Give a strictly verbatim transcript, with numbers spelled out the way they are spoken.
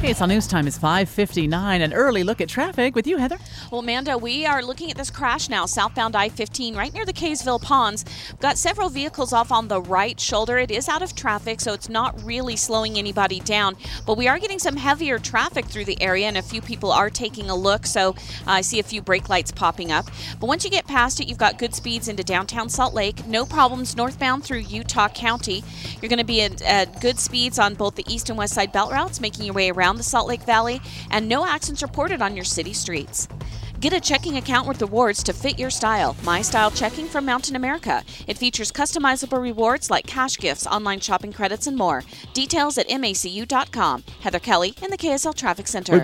K S L News time is five fifty-nine. An early look at traffic with you, Heather. Well, Amanda, we are looking at this crash now, southbound I fifteen, right near the Kaysville Ponds. We've got several vehicles off on the right shoulder. It is out of traffic, so it's not really slowing anybody down. But we are getting some heavier traffic through the area, and a few people are taking a look. So uh, I see a few brake lights popping up. But once you get past it, you've got good speeds into downtown Salt Lake. No problems northbound through Utah County. You're going to be at, at good speeds on both the east and west side belt routes, making your way around the Salt Lake Valley, and no accidents reported on your city streets. Get a checking account with rewards to fit your style. My Style Checking from Mountain America. It features customizable rewards like cash gifts, online shopping credits, and more. Details at macu dot com. Heather Kelly in the K S L Traffic Center.